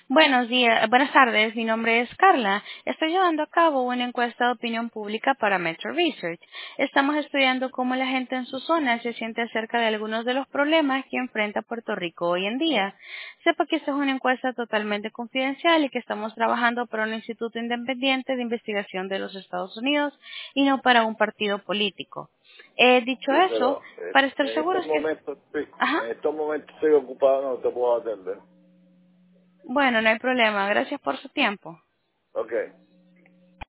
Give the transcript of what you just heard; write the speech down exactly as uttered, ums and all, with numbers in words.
Buenos días, buenas tardes, mi nombre es Carla. Estoy llevando a cabo una encuesta de opinión pública para Metro Research. Estamos estudiando cómo la gente en su zona se siente acerca de algunos de los problemas que enfrenta Puerto Rico hoy en día. Sepa que esta es una encuesta totalmente confidencial y que estamos trabajando para un instituto independiente de investigación de los Estados Unidos y no para un partido político. Eh, dicho Sí, eso, pero eh, para estar en estos seguros que... momentos estoy, Ajá. en estos momentos estoy ocupado, no te puedo atender. Bueno, no hay problema. Gracias por su tiempo. Ok.